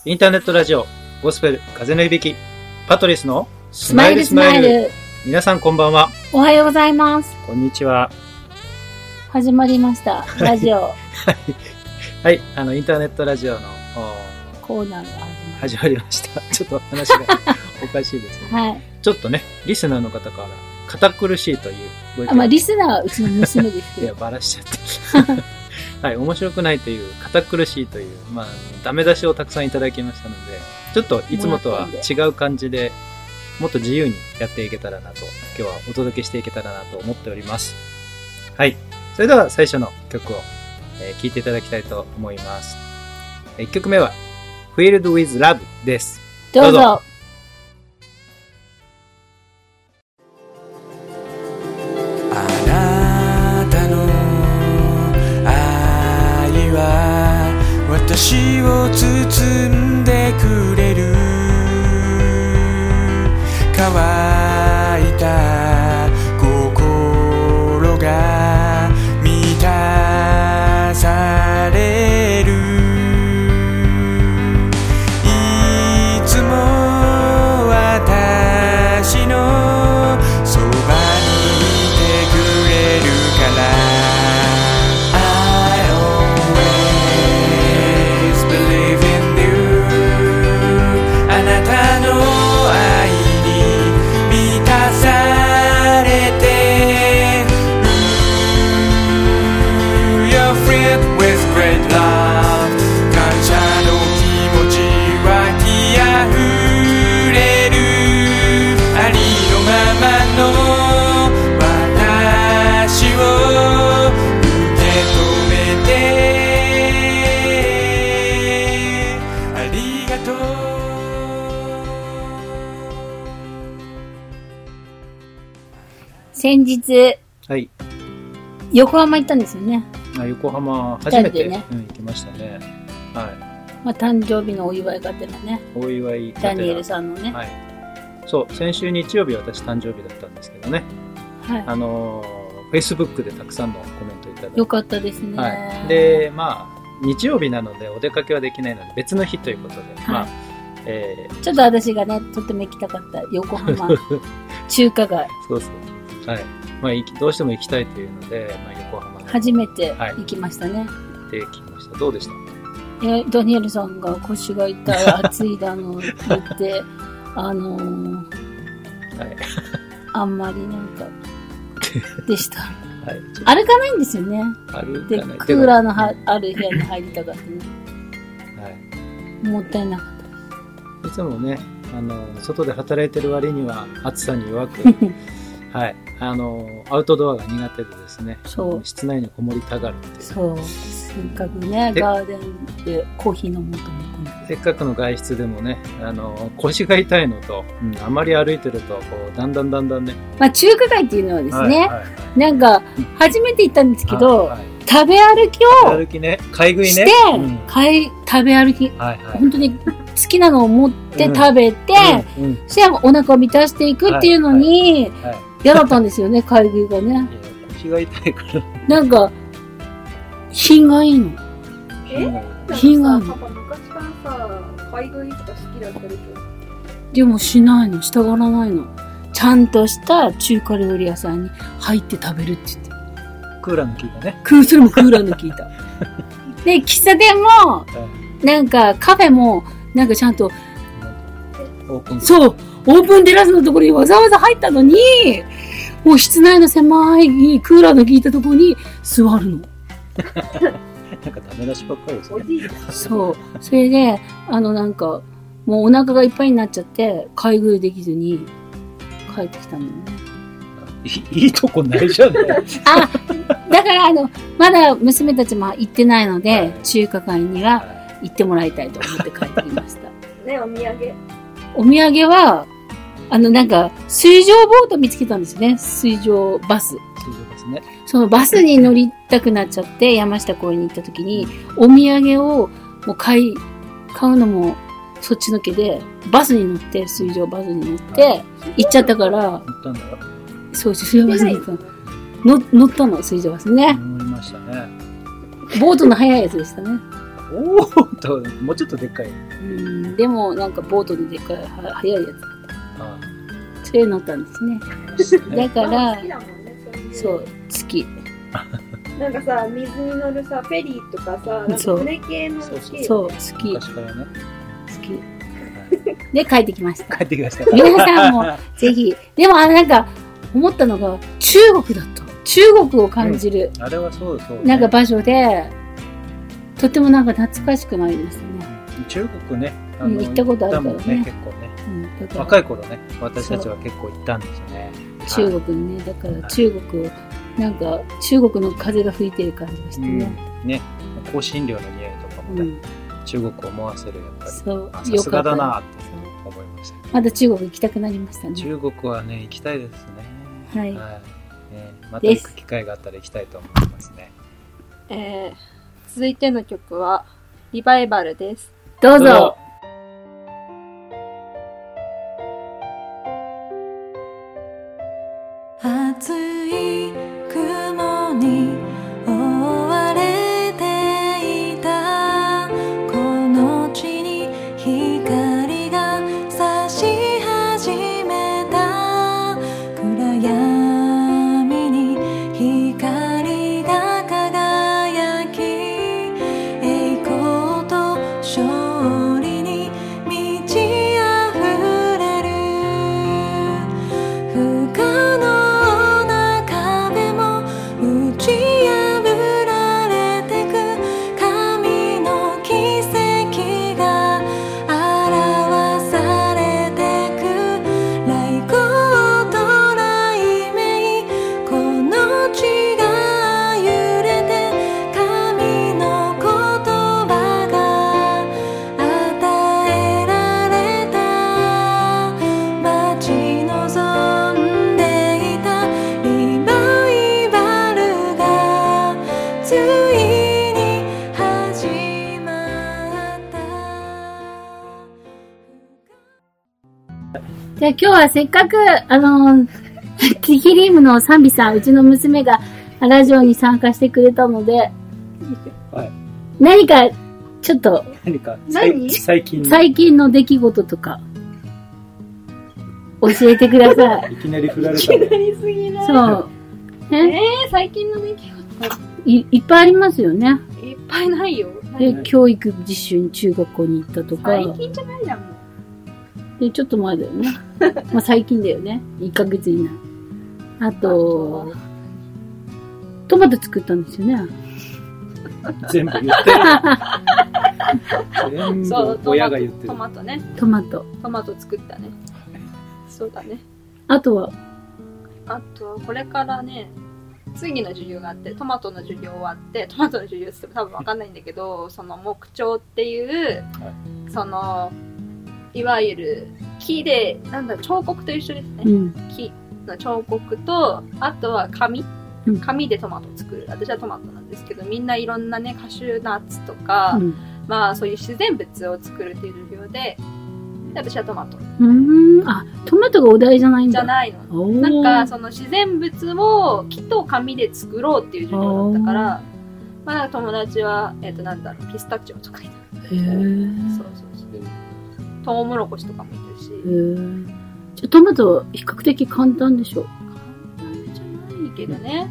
インターネットラジオゴスペル風の響きパトリスのスマイルスマイル。 皆さんこんばんは。 おはようございます。 こんにちは。 始まりましたラジオはい、インターネットラジオのコーナーが始まりました。ちょっと話がおかしいですね、 はい、 ちょっとねリスナーの方から堅苦しいというご意見。 まあリスナーはうちの娘ですけどいやバラしちゃってはい、面白くないという堅苦しいという、まあ、ダメ出しをたくさんいただきましたので、ちょっといつもとは違う感じでもっと自由にやっていけたらなと、今日はお届けしていけたらなと思っております。はい、それでは最初の曲を、聴いていただきたいと思います。1曲目は Filled with Love です。 どうぞ。 私を包んでくれる乾いた心が満たされる。いつも私のそばにいてくれるから先日、 はい、 横浜行ったんですよね。 横浜初めて、ね、行きましたね。はい。 まあ、誕生日のお祝いがてらね。 お祝いがてら。 ダニエルさんのね。 はい。そう、先週日曜日私誕生日だったんですけどね。 はい。 Facebook でたくさんのコメントいただいて。 よかったですね。 はい。で、まあ、日曜日なのでお出かけはできないので別の日ということで、はい、まあ、 ちょっと私がね、とっても行きたかった横浜中華街。 そうそう。はい。まあ、どうしても行きたいというので、まあ、横浜に初めて行きましたね。 行ってきました。どうでした？ ダニエルさんが腰が痛い、暑いだの言って、はい、あんまりなんか、でした。はい、歩かないんですよね。で、クーラーのある部屋に入りたかったね。はい。もったいなかったです。 いつもね、外で働いてる割には暑さに弱く、はい。アウトドアが苦手でですね。そう。室内にこもりたがるっていう。 そう。せっかくね、ガーデンでコーヒー飲もうと思って。 せっかくの外出でもね、腰が痛いのと、あまり歩いてると、こう、だんだんね。 まあ、中華街っていうのはですね、なんか、初めて行ったんですけど、食べ歩きを、 食べ歩きね、買い食いね。 して、食べ歩き。本当に好きなのを持って食べて、そしてお腹を満たしていくっていうのに、嫌だったんですよね、買い食いがね。 腰が痛いから。 なんか、品がいいの。品がいいの。 昔からさ、買い食いとか好きだったでしょ。 でもしないの、従わないの。ちゃんとした中華料理屋さんに入って食べるって言って。 クーラーの効いたね。 それもクーラーの効いた。で、喫茶店も、なんかカフェも、なんかちゃんと、そう、オープンテラスのところにわざわざ入ったのに、もう室内の狭いクーラーの効いたところに座るの。 なんかダメ出しばっかりですね。 そう。それで、なんか、もうお腹がいっぱいになっちゃって、買い食いできずに帰ってきたのよね。 いいとこないじゃん。だからまだ娘たちも行ってないので、中華街には行ってもらいたいと思って帰ってきました。 ね、お土産。 お土産は、なんか、水上ボート見つけたんですね。水上バス。 水上バスね。 そのバスに乗りたくなっちゃって、山下公園に行った時に、お土産をもう買うのもそっちのけで、バスに乗って、水上バスに乗って、行っちゃったから、 乗ったんだよ。 そう、水上バスに行ったの。乗ったの、水上バスね。 乗りましたね。 ボートの速いやつでしたね。 おーと、もうちょっとでっかい。 でもなんかボートででっかい速いやつ。 あそれ乗ったんですね。だから好きだもんね、 そう好き。 なんかさ、水に乗るさ、フェリーとかさ、なんか船系の好き。 そう好き。 昔からね。 好き。で帰ってきました。 帰ってきました。 皆さんもぜひ。でもなんか思ったのが中国だった。中国を感じる。 あれはそうそう、ね。 なんか場所で、とてもなんか懐かしくなりましたね。 中国ね。 行ったことあるからね。 結構ね。若い頃ね、私たちは結構行ったんですよね。 中国にね、だから中国を、なんか中国の風が吹いてる感じがしてね。 ね、香辛料の匂いとかもね、中国を思わせるやっぱり。 そう。 さすがだなって思いました。 また中国行きたくなりましたね。 中国はね、行きたいですね。 はい。 ね、また行く機会があったら行きたいと思いますね。 続いての曲は、リバイバルです。 どうぞ。 暑い雲に覆われていたこの地に光が差し始めた暗闇に光が輝き栄光と勝利に満ち溢れる不可能じゃあ今日はせっかく、ティキリームのサンビさん、うちの娘がラジオに参加してくれたので、 はい、 何か、ちょっと、 最近の出来事とか、教えてください。 いきなり振られた。 いきなりすぎない。 そう。 最近の出来事いっぱいありますよね。 いっぱいないよ。 で、教育実習に中学校に行ったとか。 最近じゃないじゃん、もう。 で、ちょっと前だよね。まあ最近だよね。1ヶ月以内。あと、トマト作ったんですよね。 全部言ってる。全部親が言ってる。 トマトね。 トマト作ったね。そうだね。 あとは、 これからね、次の授業があって、トマトの授業終わって、トマトの授業って多分わかんないんだけど、その木彫っていう、その、いわゆる木で、彫刻と一緒ですね。木の彫刻と、あとは紙でトマトを作る。私はトマトなんですけど、みんないろんなね、カシューナッツとか、まあそういう自然物を作るっていう授業で、私はトマト。 あ、トマトがお題じゃないんだ。 じゃないの。なんか、その自然物を木と紙で作ろうっていう授業だったから、まあ友達は、ピスタチオとかいた。そうそうそう。トウモロコシとかもいるし。 じゃトマト比較的簡単でしょ。 簡単じゃないけどね。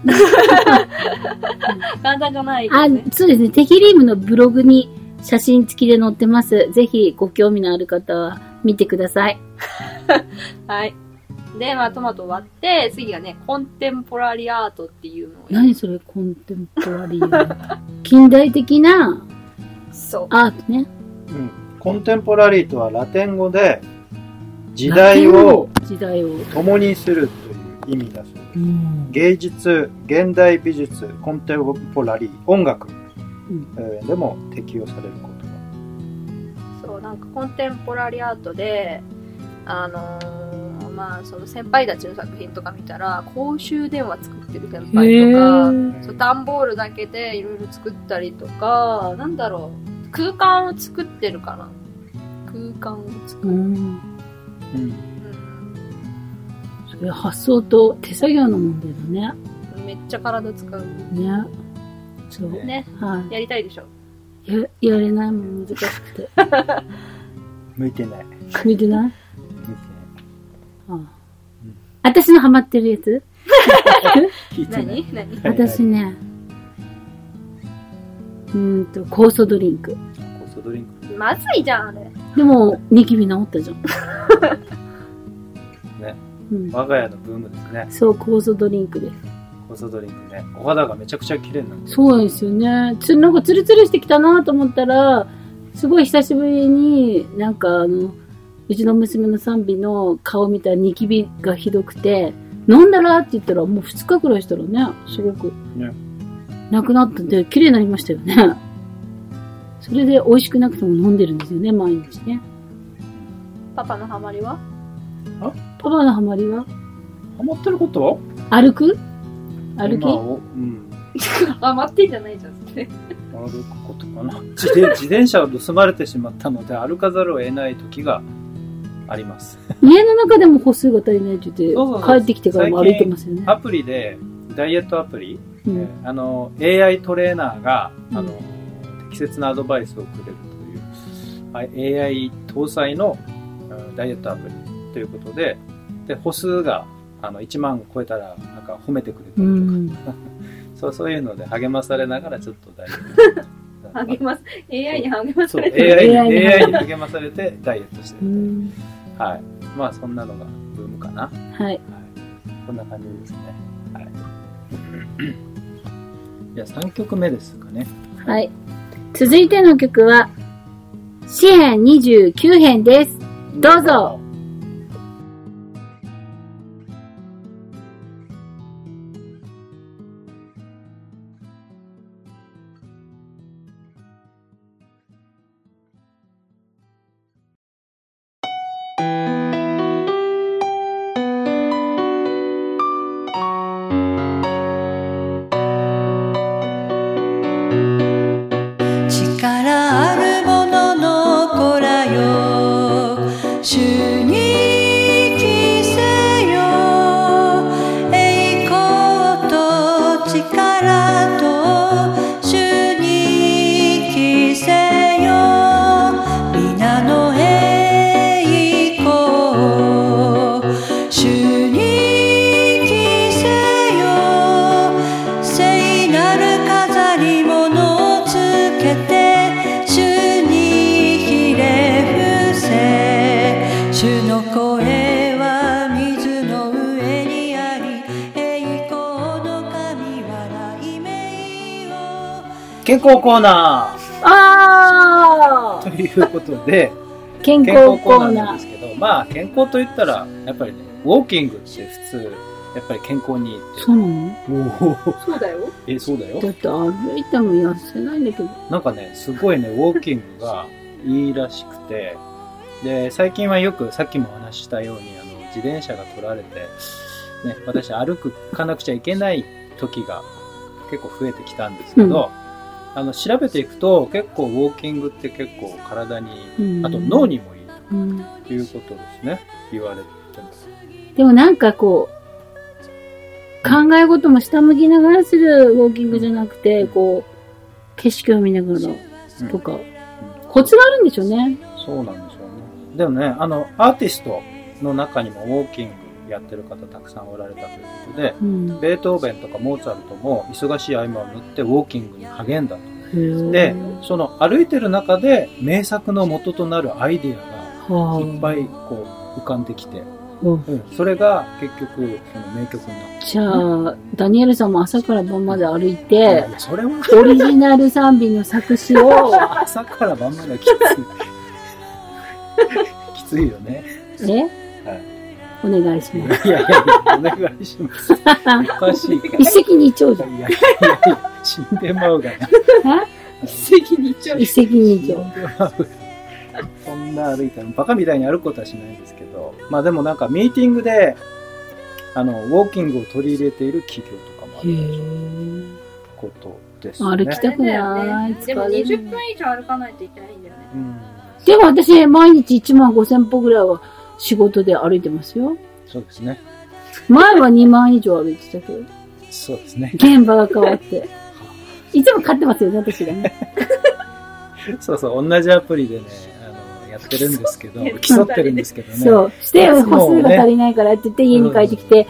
簡単じゃないけどね。 そうですね。テキリームのブログに写真付きで載ってます。ぜひご興味のある方は見てください。 はい。で、まあトマト割って、次がね、コンテンポラリーアートっていうのを。 何それ、コンテンポラリーアート。近代的なアートね。 コンテンポラリーとはラテン語で時代を共にするという意味だそうです。芸術、現代美術、コンテンポラリー、音楽、でも適用される言葉。 そう、なんかコンテンポラリーアートで、まあその先輩たちの作品とか見たら、公衆電話作ってる先輩とか、そう段ボールだけでいろいろ作ったりとか、空間を作ってるかな。空間を作る。 それ発想と手作業の問題だね。 めっちゃ体使う。 ね。 そう。ね。やりたいでしょ。 やれないもん、難しくて。 向いてない。 向いてない？ 向いてない。 ああ、私のハマってるやつ聞いてない。 何私ね、酵素ドリンク。 酵素ドリンク。 まずいじゃん、あれ。 でも、ニキビ治ったじゃん。 ね。 うん、 我が家のブームですね。 そう、酵素ドリンクです。 酵素ドリンクね。お肌がめちゃくちゃ綺麗になる。 そうなんですよね。なんかツルツルしてきたなと思ったら、すごい久しぶりに、なんかうちの娘の賛美の顔見たらニキビがひどくて、飲んだらって言ったらもう2日くらいしたらね、すごく、 ね、 なくなったんで、綺麗になりましたよね。それで美味しくなくても飲んでるんですよね、毎日ね。 パパのハマりは？ パパのハマりは？ ハマってること？ 歩き？ 待ってんじゃないじゃん、それ。 歩くことかな。自転車を盗まれてしまったので歩かざるを得ない時があります。 家の中でも歩数が足りないって言って、帰ってきてからも歩いてますよね。 アプリで、ダイエットアプリ、AI トレーナーが、適切なアドバイスをくれるという、AI 搭載のダイエットアプリということで、歩数が1万超えたらなんか褒めてくれたりとか、そういうので励まされながらちょっとダイエット AI に励まされて AI に励まされてダイエットしてる。はい。まあそんなのがブームかな。 はい。 こんな感じですね。はい。じゃあ3曲目ですかね。 はい。続いての曲は詩編29編です。どうぞ。 健康コーナーということで、 健康コーナーなんですけど、まあ健康と言ったら、やっぱりね、ウォーキングって普通、やっぱり健康にいいって。 そうなの？ そうだよ。 そうだよ。 だって歩いても痩せないんだけど。 なんかね、すごいね、ウォーキングがいいらしくて、で、最近はよくさっきもお話ししたように、自転車が取られて、ね、私歩かなくちゃいけない時が結構増えてきたんですけど、調べていくと結構ウォーキングって結構体に、あと脳にもいいということですね、言われてます。 でもなんかこう、考え事も下向きながらするウォーキングじゃなくて、こう、景色を見ながらとか、コツがあるんでしょうね。 そうなんでしょうね。でもね、アーティストの中にもウォーキングやってる方たくさんおられたということで、ベートーベンとかモーツァルトも忙しい合間を縫ってウォーキングに励んだと。で、その歩いてる中で名作の元となるアイディアがいっぱいこう浮かんできて、それが結局その名曲になった。 じゃあ、ダニエルさんも朝から晩まで歩いて、 それはオリジナル賛美の作詞を朝から晩まではきついよね。お願いします。いや、お願いします。おかしいから。 一石二鳥じゃん。 いや、死んでまうがな。 一石二鳥。 一石二鳥。 そんな歩いたら、バカみたいに歩くことはしないんですけど、まあでもなんかミーティングで、ウォーキングを取り入れている企業とかもあるということですね。 歩きたくない。 でも20分以上歩かないといけないんだよね。 でも私、毎日15,000歩ぐらいは仕事で歩いてますよ。 そうですね。 前は2万以上歩いてたけど。 そうですね。 現場が変わって。いつも買ってますよね、私がね。 そうそう、同じアプリでね、やってるんですけど、競ってるんですけどね。 そう。して、歩数が足りないからって言って家に帰ってきて、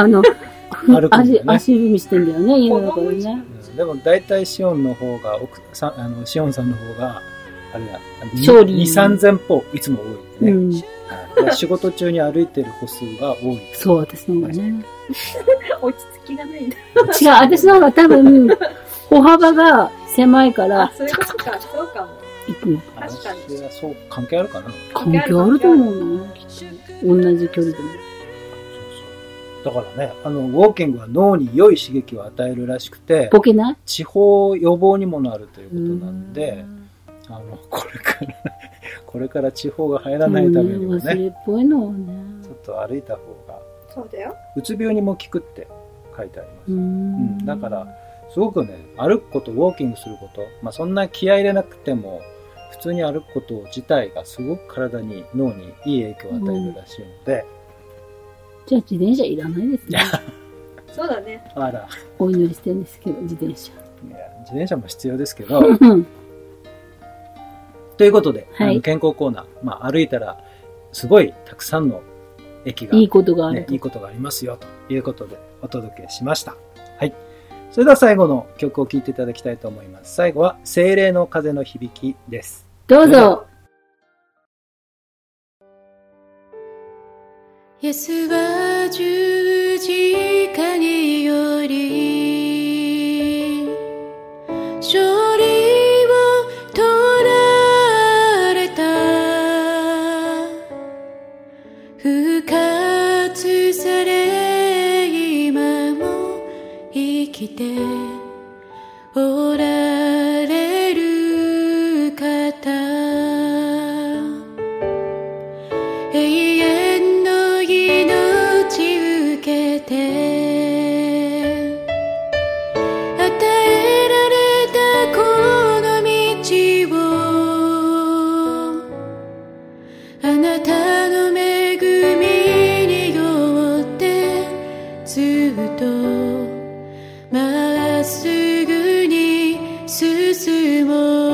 足踏みしてんだよね、家の中でね。 でも大体シオンの方が、シオンさんの方が、あれだ、 勝利。 2、3000歩いつも多いね。仕事中に歩いてる歩数が多い。 そう、私の方がね。 落ち着きがないんだ。 違う、私の方が多分、歩幅が狭いから。 そういうことか、そうかも。 行くの。 確かに。 そう、関係あるかな？ 関係あると思うな。同じ距離でも。 だからね、ウォーキングは脳に良い刺激を与えるらしくて、 ボケない？ 地方予防にもなるということなんで、これから地方が入らないためにもね、 忘れっぽいのはね、 ちょっと歩いた方が、 そうだよ。 うつ病にも効くって書いてあります。だから、すごくね、歩くこと、ウォーキングすること、そんな気合い入れなくても、普通に歩くこと自体がすごく体に、脳にいい影響を与えるらしいので、 じゃあ自転車いらないですね。 そうだね。 あら。 お祈りしてるんですけど、自転車。 いや、自転車も必要ですけど。ということで、健康コーナー、歩いたら、すごいたくさんの駅が、 いいことがある。 いいことがありますよ、ということでお届けしました。はい。それでは最後の曲を聴いていただきたいと思います。最後は、精霊の風の響きです。 どうぞ。 イエスは十字架により勝利を取られた。復活され今も生きておられる方、永遠の命受けて与えられたこの道を、あなたの恵みによってずっとまっすぐに進もう。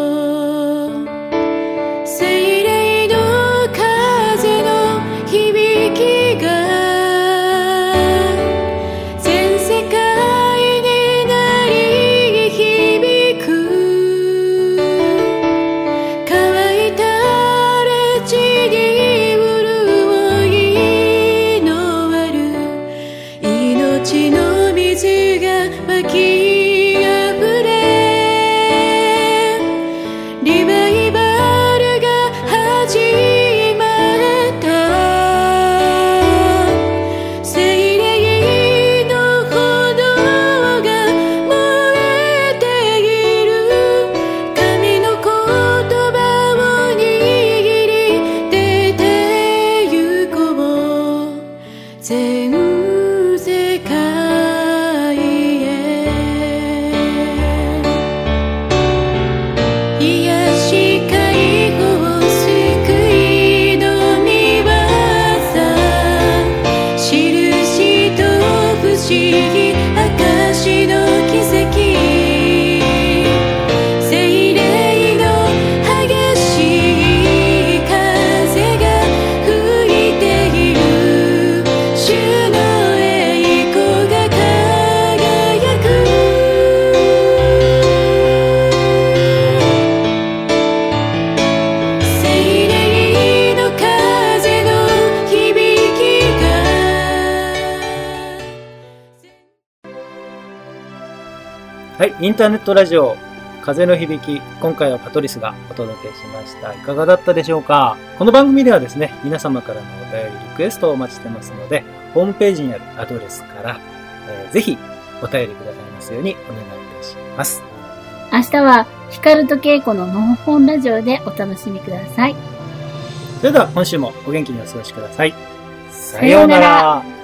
はい、インターネットラジオ風の響き、今回はパトリスがお届けしました。いかがだったでしょうか？この番組ではですね、皆様からのお便りリクエストをお待ちしてますので、ホームページにあるアドレスから、ぜひお便りくださいますようにお願いいたします。 明日はヒカルとケイコののほほんラジオでお楽しみください。 それでは今週もお元気にお過ごしください。さようなら。